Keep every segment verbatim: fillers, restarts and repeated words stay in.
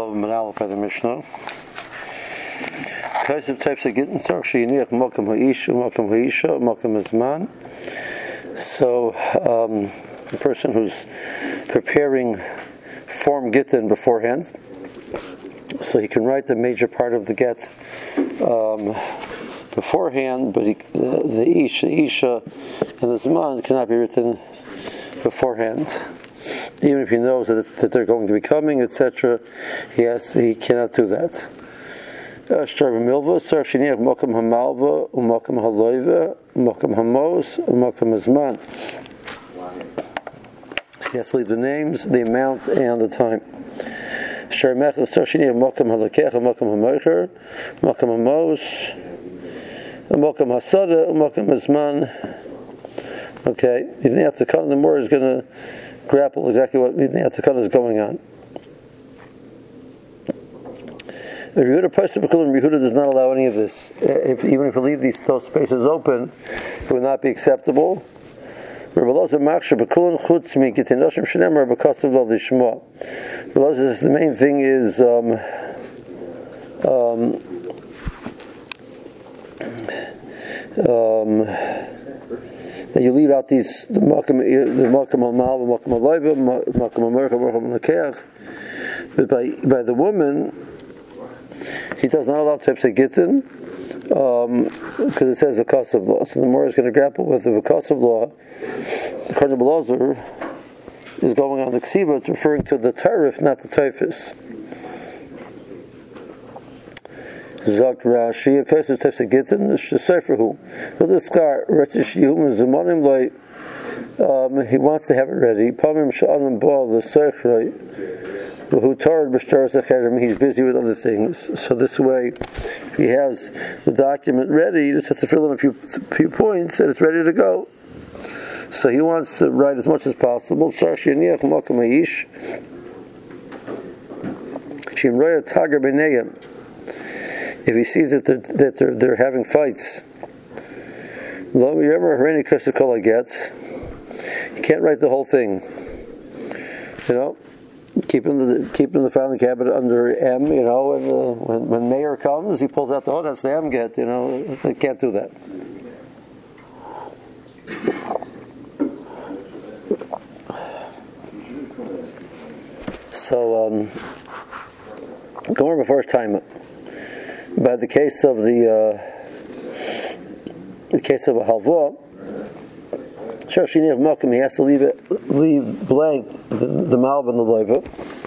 Vav Manal by the Mishnah. Kinds of types of gittin tzarich sheyiniach makam ha'isha, makam ha'isha, makam hazman. So um, the person who's preparing form gittin beforehand, so he can write the major part of the get um, beforehand, but he, the, the isha, isha, and the zman cannot be written beforehand. Even if he knows that, that they're going to be coming, et cetera, he has he cannot do that. Shtar b'milva, tzarich sheyiniach makam hamalva, umakam haloiva, umakam hamos, umakam hazman. So he has to leave the names, the amount, and the time. Shtar mechel, tzarich sheyiniach makam halakech, umakam hamoicher, umakam hamos, umakam hasada, umakam hazman. Okay, even the Atzakana, the more is going to grapple exactly what the Atzakana is going on. Yehuda Pasuk B'Kulim, Yehuda does not allow any of this. If, even if you leave these those spaces open, it would not be acceptable. Rebbeloza Machshir B'Kulim Chutz Mi Gitinoshim Shenemar B'Katzav Lo Lishma. Rebbeloza says the main thing is um, um, um, that you leave out these the makam the makam al mal, makam al loiba, makam al mercha, makam al lekeach. But by by the woman, he does not allow types of gittin because um, it says the cost of law. So the more is going to grapple with the cost of law. According to Belozer, is going on the ksiva, it's referring to the tarif, not the typhus. Zak Rashi, a case of types of gittin, is sheseferhu. But the skar, retish yum zemanim loy. He wants to have it ready. Pamim sha'anim bal the sechrei. Who tarred b'shtar zecherim. He's busy with other things. So this way, if he has the document ready, he just has to fill in a few few points, and it's ready to go. So he wants to write as much as possible. Tzarich sheyiniach makam ha'ish. Shimroya tager b'neiim. If he sees that they're, that they're, they're having fights, lo yomer hareni kol gets, he can't write the whole thing. You know, keeping the keeping the filing cabinet under M. You know, and uh, when when mayor comes, he pulls out the oh, that's the M get. You know, they can't do that. So, um, going before his time. But the case of the uh, the case of a halva, he has to leave it leave blank the, the malv and the loiva.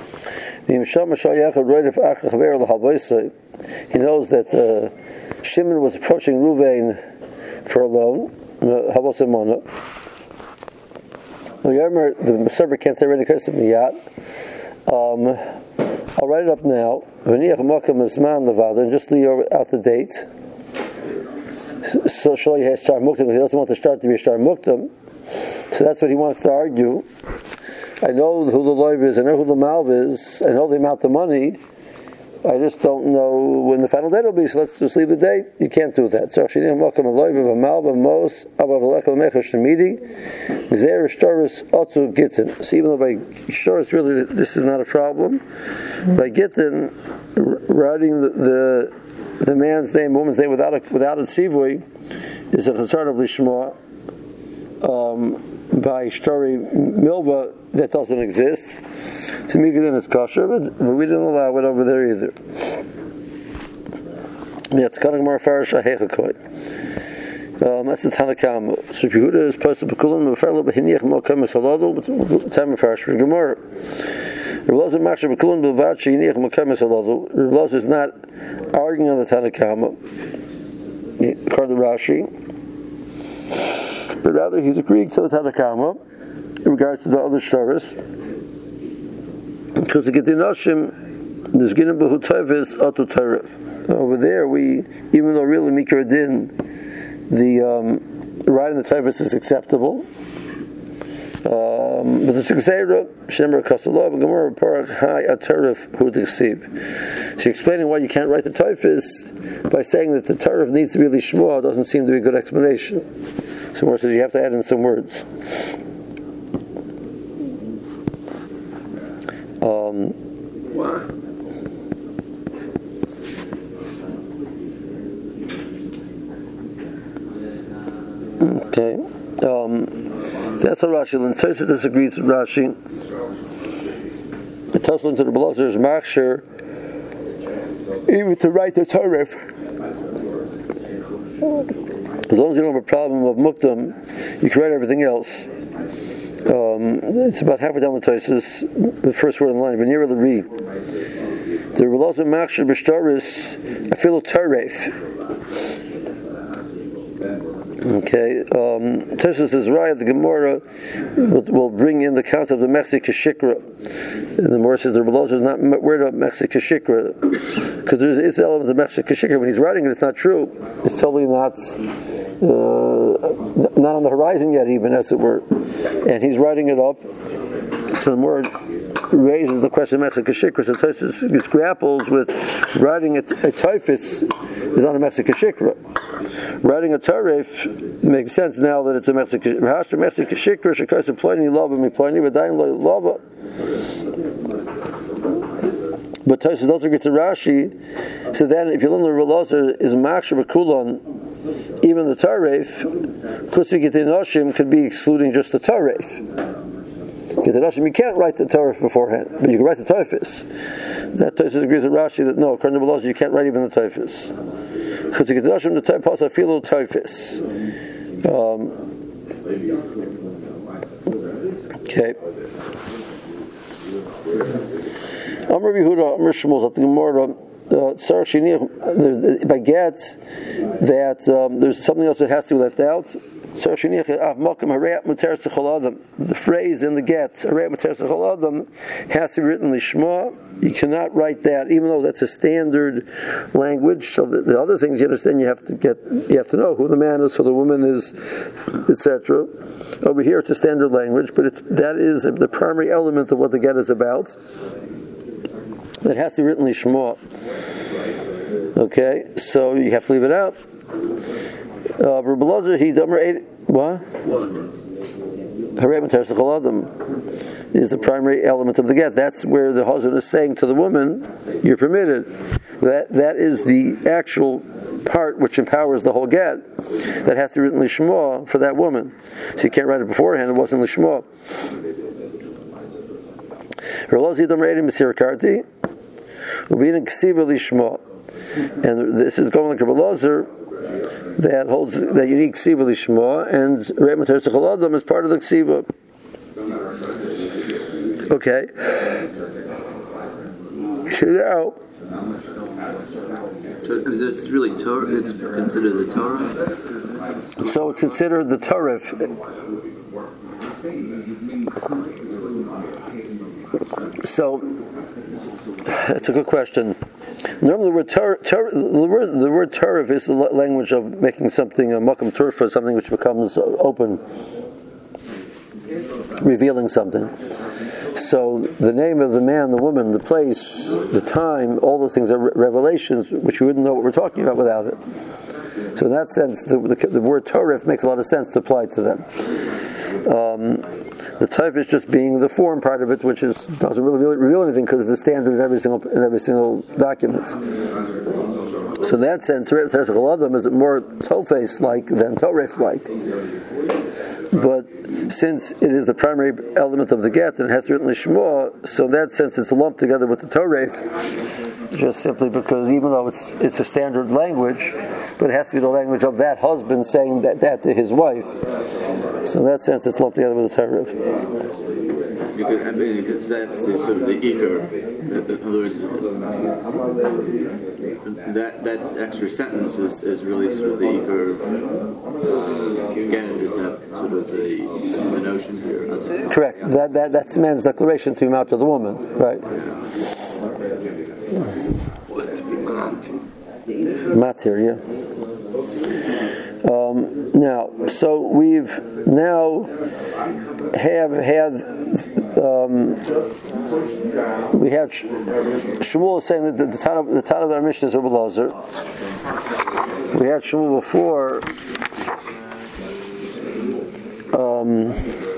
He knows that uh, Shimon was approaching Ruvain for a loan. The server can't say ready because of miyat. Um, I'll write it up now. And just leave out the date. So he doesn't want the start to be a shtar muktam. So that's what he wants to argue. I know who the loiv is, I know who the malv is, I know the amount of money. I just don't know when the final date will be, so let's just leave the date. You can't do that. So even though by shtoris really this is not a problem, by gittin writing the, the the man's name, woman's name without a without a tzivui is a concern of lishma. Um, by shtori milva that doesn't exist. So then it's kosher, but, but we didn't allow it over there either. Yeah, it's kind of more farish ahechakoi. Um, that's the Tanakama. So if Yehuda is posted to Bekulim, Mefarla b'hiniach mokam esaladu, but time farish for Gemara. Rebbelozer machshir Bekulim b'vad sheyiniach mokam esaladu. Rebbelozer is not arguing on the Tanakama. According to Rashi. But rather he's agreeing to the Tanakama in regards to the other shtaris. Because the Gitinoshim, there's Ginim Behu Tayvis Atu Tarif. Over there, we, even though really Mikra Din, the um, writing the Tayvis is acceptable. Um, but the Tzuksera, Shemer Kasalov, Gemara Parak Hai Atarif Hu Diksib. So explaining why you can't write the Tayvis by saying that the Tarif needs to be Lishma doesn't seem to be a good explanation. So more says you have to add in some words. Um, Okay, um, that's how Rashi learns. Tosfos disagrees with Rashi. The Tosfos to the Belazar is machshir even to write the Torah. As long as you don't have a problem of mukdam, you can write everything else. Um, it's about halfway down the Tosfos, the first word in the line. V'nira l'ri. The Belazar machshir b'shtaris afilu taref. Okay, um, Tosfos is right. The Gemara will, will bring in the concept of Mechse Keshikra. And the Gemara says the Belazar is not worried about Mechse Keshikra because there is an element of Mechse Keshikra. When he's writing it, it's not true. It's totally not uh, not on the horizon yet, even as it were. And he's writing it up. So the more raises the question of Mechse Keshikra. So Tosfos gets grapples with writing a, a Tosfos is not a Mechse Keshikra. Writing a tarif makes sense now that it's a Mechse Keshikra. Mechse Keshikra shekos pliny lava mi pliny v'dayin lava. But Tosfos also gets to Rashi. So then, if you learn the Belazar is machshir b'kulon, even the tarif, Chutz v'Gitei Noshim could be excluding just the tarif. Gitei Noshim, you can't write the tarif beforehand, but you can write the Tosfos. That Tosfos agrees with Rashi that no, according to Belazar, you can't write even the Tosfos. Chutz v'Gitei Noshim, the tarif also filo Tosfos. Okay. Amar Yehuda, Amar Shmuel, at the Gemara, by get that um, there's something else that has to be left out. The phrase in the get has to be written lishma. You cannot write that, even though that's a standard language. So the, the other things you understand, you have to get, you have to know who the man is, who the woman is, et cetera. Over here, it's a standard language, but it's, that is the primary element of what the get is about. That has to be written lishma. Okay, so you have to leave it out. Uh, Belazar, he damer eight. What? Harei Materes L'Chol is the primary element of the get. That's where the husband is saying to the woman, "You're permitted." That that is the actual part which empowers the whole get. That has to be written lishma for that woman. So you can't write it beforehand. It wasn't lishma. Belazar damer eight Mesir Karti. Ubin Ksiva lishma. And this is going like a Belazar that holds that you need ksiva lishma, and Rei Materes L'Chol Adam is part of the ksiva. Okay. So now, so it's really Torah. It's considered the Torah. So it's considered the Torah. So that's a good question. Normally, the word Torah, the word the word Torah is the language of making something a makam turfa, something which becomes open, revealing something. So the name of the man, the woman, the place, the time, all those things are revelations which we wouldn't know what we're talking about without it. So in that sense, the, the, the word Torah makes a lot of sense to apply to them. Um, the Torah is just being the form part of it, which is doesn't really reveal, reveal anything because it's the standard in every single in every single document. So in that sense, Rei Materes L'Chol Adam is more Tofes like than Torah like. But since it is the primary element of the get and it has written lishma, so in that sense it's lumped together with the Torah, just simply because even though it's it's a standard language, but it has to be the language of that husband saying that, that to his wife. So in that sense it's lumped together with the Torah. Because, I mean, because that's the, sort of the ikar. In other words, that that extra sentence is, is really sort of the ikar. Again, is that sort of the, the notion here? Correct. That that that's man's declaration to him out to the woman, right? Matir, yeah. Um, now, so we've now have had um, we have Shmuel saying that the, the time of the time of our mission is Belazar. We had Shmuel before. Um,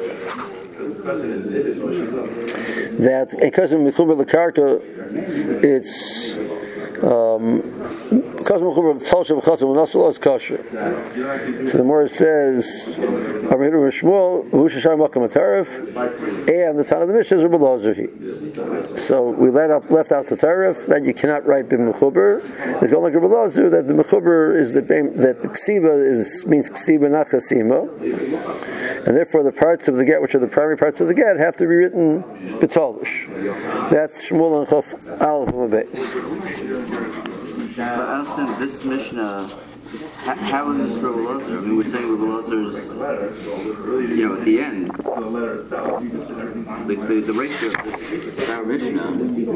that because of Mechuber L'Karka, it's um, So the Morah says, and the Tana of the Mishnah is Rebbe Elazar. So we let out, left out the Tarif that you cannot write b'm mechuber. There's going like Rebbe Elazar that the mechuber is the that the ksiva is means ksiva not chasima, and therefore the parts of the get, which are the primary parts of the get, have to be written b'tolish. That's Shmuel and Chaf Aleph Mabez. But I understand this Mishnah. How, how is this Rebbe Elazar? I mean, we're saying Rebbe Elazar's, you know, at the end, the, the, the ratio of this our Mishnah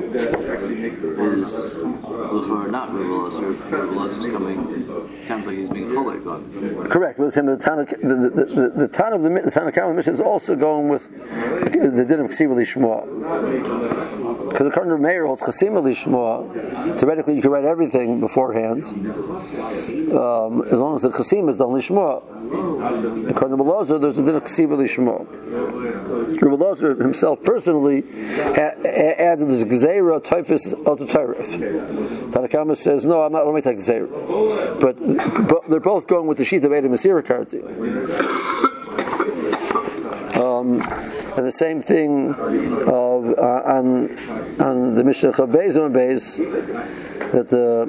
is not Rebbe Elazar. Rebbe Elazar's coming, sounds like he's being cholek on. Correct. With him, the Tana, the the the, the Tana of the the Tana Kalam Mishnah is also going with the din of Ksiva Lishma. Because according to Meir holds Chasima Lishma, theoretically you can write everything beforehand. Um, as long as the chasim is done lishma. According to Rebbe Elazar, there's a din of chasiva lishma. Rebbe Elazar himself personally ha- added this gzeira typhus autotarif. Tanna Kamma says, no, I'm not going to take gzeira. But, but they're both going with the sheet of Edom Masira Karti. Um, and the same thing of, uh, on on the Mishnah Chabez and Beis, that the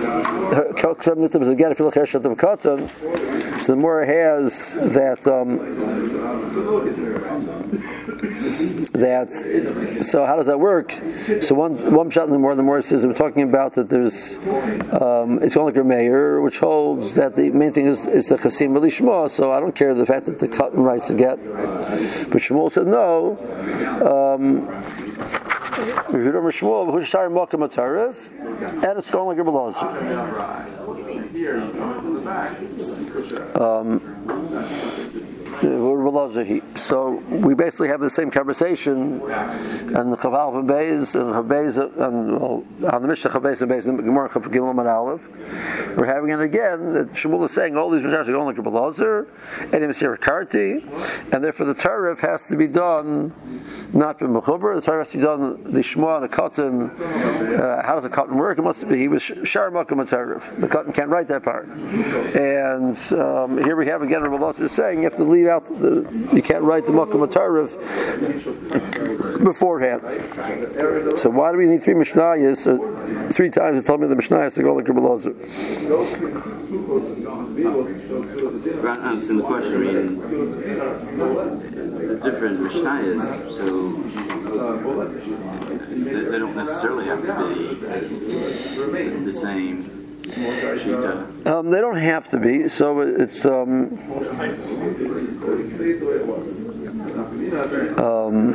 so the Morah has that um, that so how does that work? So one one shot in the Morah, the Morah says we're talking about that there's um, it's only like a mayor which holds that the main thing is, is the chasim lishma. So I don't care the fact that the cotton writes to get, but Shmuel said no. Um, and it's going like Rebbe Elazar. Um, So we basically have the same conversation, and the Chaval and Beis and Chabeis and well, on the Mishnah Chabeis and Beis and Gemara Gimel and Aleph. We're having it again that Shmuel is saying all these Mishnahs are going like Rebbe Elazar, and Masira Karti, and therefore the Tarif has to be done not b'm mechuber. The Tarif has to be done the Shema and the cotton. Uh, how does the cotton work? It must be he was Shar Makam Tarif. The cotton can't write that part, and um, here we have again Rebbe Elazar saying you have to leave out the you can't write the Makam Tarif beforehand. So why do we need three Mishnayos? Uh, three times to tell me the Mishnayos to go like Rebbe Elazar. I understand the question. I mean, the different Mishnayos, so they, they don't necessarily have to be the, the same Shita. Um, they don't have to be. So it's um, um,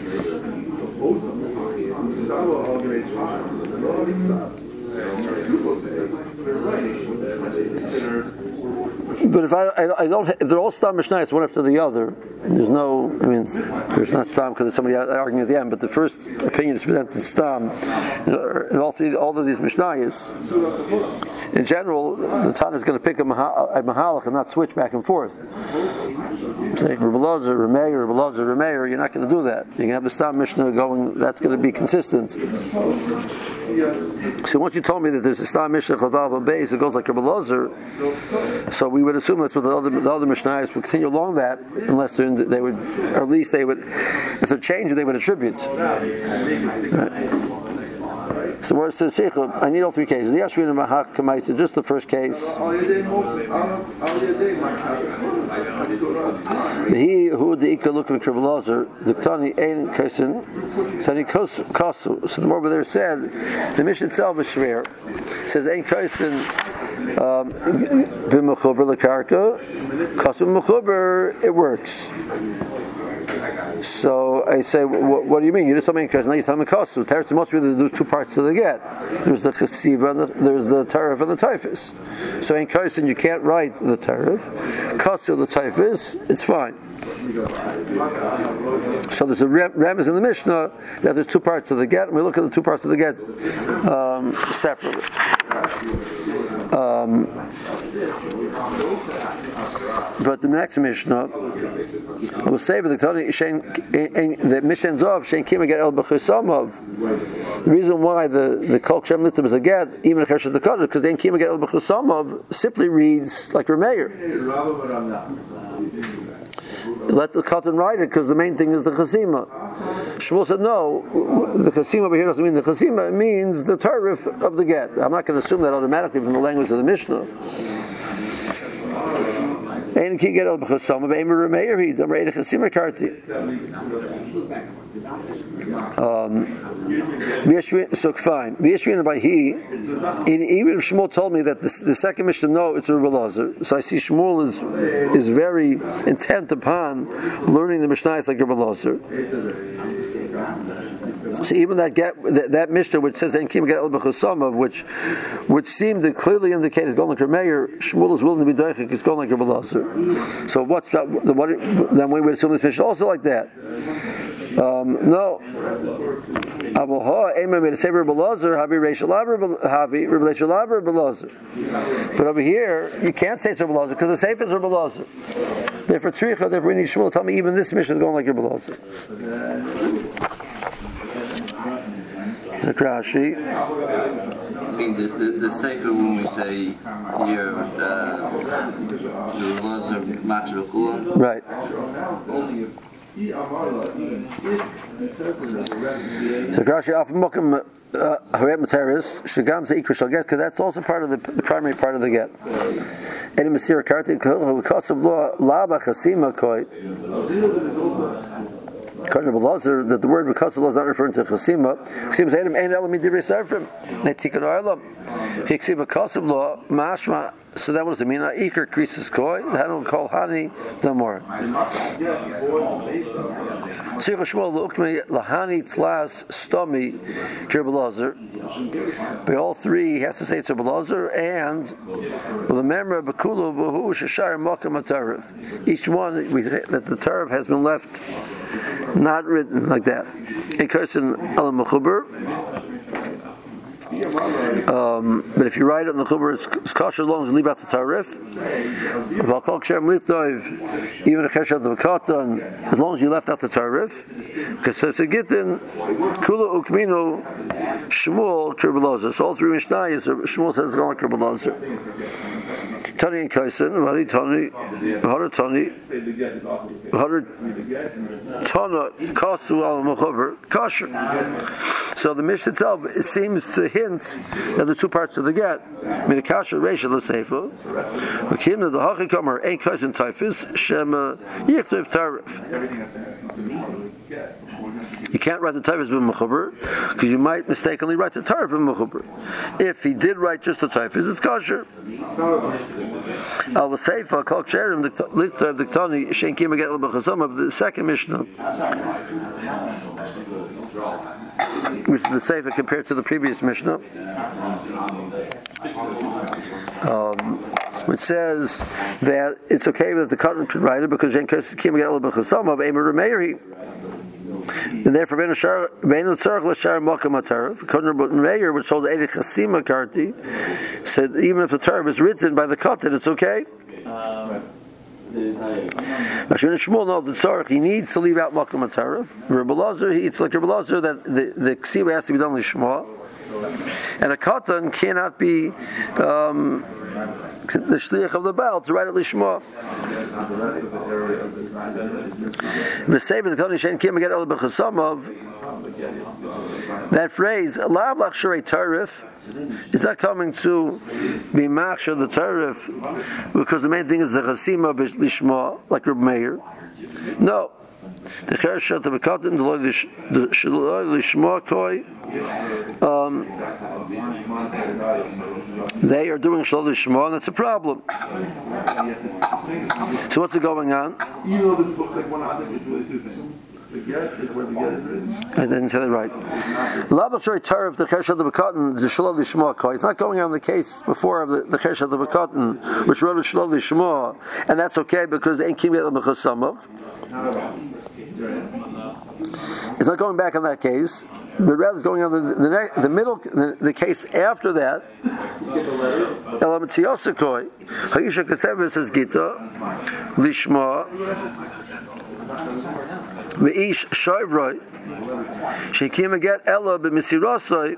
but if I, I, I don't, if they're all stam mishnayos one after the other, there's no, I mean, there's not stam because there's somebody arguing at the end. But the first opinion is presented stam, and all three, all of these mishnayos. In general, the Tana is going to pick a, maha, a mahalach and not switch back and forth. Saying Rebbe Elazar, Remeir, Rebbe Elazar, Remeir, you're not going to do that. You're going to have the stam mishnah going. That's going to be consistent. So once you told me that there's a stam mishnah chadav base that goes like Rebbe Elazar, so we would assume that's what the other the other mishnayos would continue along that, unless they're in the, they would, or at least they would, if they're changing, they would attribute. Right. So where it says I need all three cases. The Yashvin and Mahak Kamaisa, just the first case. He who the Ika look at Rebbe Elazar, the Ktani Ein Kaisen, Tani Kasu. So the more over there said, the mission itself is schwer. It says Ein Kaisen b'mechuber lekarka, Kasu b'mechuber, it works. So I say, what, what do you mean? You just told me because now you tell me kasu. Teretz must be there's two parts to the get. There's the chesiva and the, there's the tarif and the typhus. So in kaisen you can't write the tarif. Kasu the typhus, it's fine. So there's a remez in the Mishnah that there's two parts of the get, and we look at the two parts of the get um, separately. Um, but the next Mishnah will say the the Mishnah Zov Shein Kima Get El B'Chusamav. The reason why the the Kol Shem Litzim is a get even a Chesed Dekad because then Kima Get El B'Chusamav simply reads like Rameir. Let the Katan write it because the main thing is the Chasima. Shmuel said no. The Chasima over here doesn't mean the Chasima. It means the tarif of the get. I'm not going to assume that automatically from the language of the Mishnah. Ein ki get el b'chasama b'eimer Rameir he damrei the Chasima karti. Um, so fine. By he, even if Shmuel told me that the, the second Mishnah no, it's a Rebbe Elazar. So I see Shmuel is is very intent upon learning the Mishnah like Rebbe Elazar. So even that get that, that Mishnah which says En Kim Get El B'Chusamav, which which seemed to clearly indicate it's going like Rameir, Shmuel is willing to be doichik, it's going like Rebbe Elazar. So what's that? The, what, then we would assume this Mishnah also like that. Um, no. But over here, you can't say it's Rebbe Elazar because the Sefer is Rebbe Elazar. Therefore, Tzricha, therefore we need Shmuel to tell me even this mission is going like Rebbe Elazar. Zakrashi. I mean, the, the, the Sefer when we say here, uh, Rebbe Elazar, Machar V'Chula. Right. So Rashi often mokum haret materis shagam zeikra shall get because that's also part of the, the primary part of the get. Any masira karti kasav lo laba chasima koi. That the word because is not referring to chasima. Chasima is adam ein elam midibri sarfim. Netikan olam. Chasima kasav lo mashma. So that was the mean. Iker krisis koi. That will call hani damor. Sicha Shmuel lookme lahani tlas stomi Rebbe Elazar. By all three, he has to say it's Rebbe Elazar and the memra bekulu b'hu sheshar makam atarav. Each one we say that the tarav has been left not written like that. A person al mechuber. Um, but if you write it in the Chuber, it's, it's kosher as long as you leave out the tarif. Even a kesher the Katan, as long as you left out the tarif. Because it's a gittin, Kula Ukmino, Shmuel, Rebbe Elazar. So all three Mishnayos, Shmuel says it's going like Rebbe Elazar. Tani and Kaisen, Vahari Tani, Vahara Tani, Vahara Tana, Kasu al Mechuber, kosher. So the Mishnah itself it seems to hint that the two parts of the get, Minakasha Reisha L'Seifa, Vakimna the Hachikamer ain't Kaisen Typhus, Shema Yichtiv Tarif. You can't write the Typhus bin Mechuber because you might mistakenly write the Tarif bin Mechuber. If he did write just the Typhus, it's kosher. Al L'Seifa Kol Ksherim L'Iktav Diktani Shein Kima Get L'Bachasam of the second Mishnah, which is the Sefer compared to the previous Mishnah, um, which says that it's okay that the Katan could write it because Jen Kim Get L'Bachasam of Eimer Rameir. And therefore, Beinu Tzarech L'Shar Makam HaTarav. Katan Rameir, which told Eidei Chasima Karti, said even if the Tarav is written by the Katan, it's okay. Mashvin Shmuel, no, the Tzarech, he needs to leave out Makam HaTarav. Rebbe Elazar, it's like Rebbe Elazar that the, the Ksiva has to be done Lishma. And a Katan cannot be um, the Shliach of the Baal to write it Lishma. That phrase, Lav Lach Shrei Tarif, is not coming to be Machshah the Tarif because the main thing is the Chasima Lishma, like Reb Meir. No. The Chershat of the Katan, the Shaloi Lishma Koi, um, they are doing Shaloi Lishma, and that's a problem. So what's going on? Even though this looks like one item, it's really two things. The get is where the get is written. I didn't say that right. Labashari Tarif, the Chershat of the Katan, the Shaloi Lishma Koi. It's not going on the case before of the, the Chershat of the Katan, which wrote a Shaloi Lishma, and that's okay because they ain't keeping it on the Chasamav. it's not going back on that case, but rather it's going on the the, ne- the middle the, the case after that. Elamitziosakoi, Haisha Keteva says Gita, Lishma, Meish Shoivroi, she came again Ella b'Misirosoi,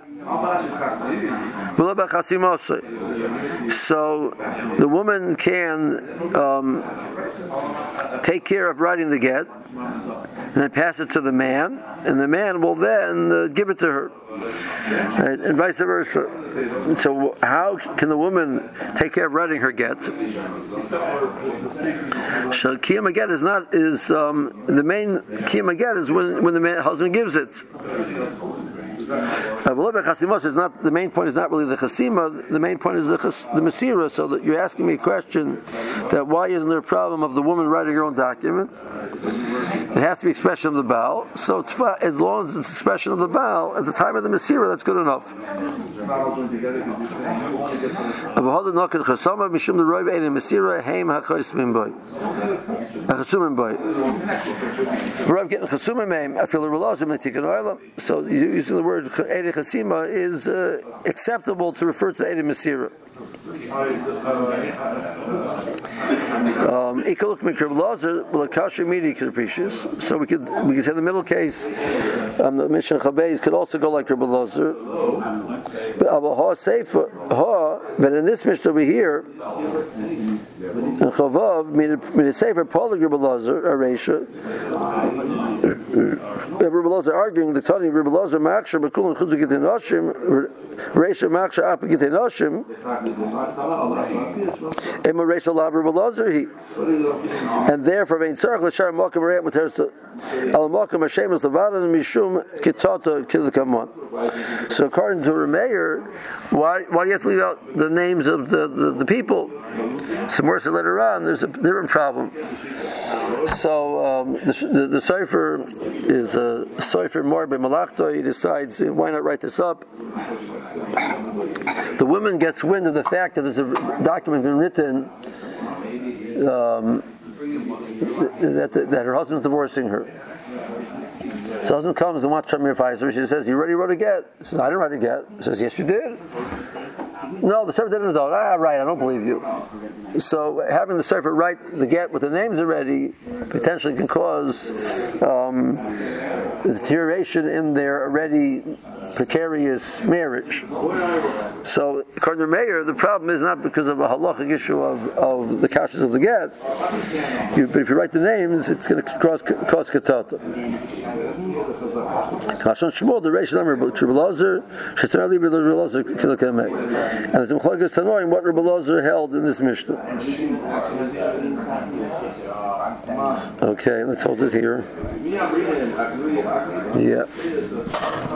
V'lo b'Chasimosoi. So the woman can um, take care of writing the get, and then pass it to the man, and the man will then uh, give it to her, right? And vice versa. So how can the woman take care of writing her get? So kiyum get is not is um, the main kiyum get is when when the man, husband gives it. Uh, is not the main point. Is not really the chasima. The main point is the chas, the mesira. So that you're asking me a question that why isn't there a problem of the woman writing her own document? It has to be expression of the Baal. So it's fa- as long as it's expression of the Baal at the time of the mesira, that's good enough. So using the word Eidei Chasima is uh, acceptable to refer to the Eidei Mesira. Um, so we could we could say the middle case, um, the Mishnah Chabez could also go like Rabbi Lozer. But in this Mishnah over here, in Chavav, made it safer, Paul Rabbi Lozer, Aresha. Rabbi Lozer arguing the Tani Rabbi Lozer Maksha Bakulun Chudu Gitinoshim, Resha Maksha Apa Gitinoshim. And therefore, vein tzarich l'shar malkim reit mutersa al malkim Hashem is levadan mishum kitata kidkamon. So, according to Rameir, why why do you have to leave out the names of the, the, the people? Some worse later on, there's a different problem. So, um, the the, the Sefer is a Sefer more by Malachto. He decides why not write this up. The woman gets wind of the fact that there's a document been written um, that, that that her husband's divorcing her. So the husband comes and wants to advise her. She says, "You already wrote a get?" She says, "I didn't write a get." She says, "Yes, you did." No, the Sefer didn't know. Ah, right, I don't believe you. So having the Sefer write the get with the names already potentially can cause um, deterioration in their already precarious marriage. So according to Meir, the problem is not because of a halachic issue of, of the kashas of the get, you, but if you write the names, it's going to cause cause katata. Kashon Shmuel, the Reish Lamer, Rabbi Lozer, Shetanali Rabbi Lozer Kilakamek, and the Tumchlagas Tanoim, what Rabbi Lozer held in this Mishnah. Okay, let's hold it here. Yeah.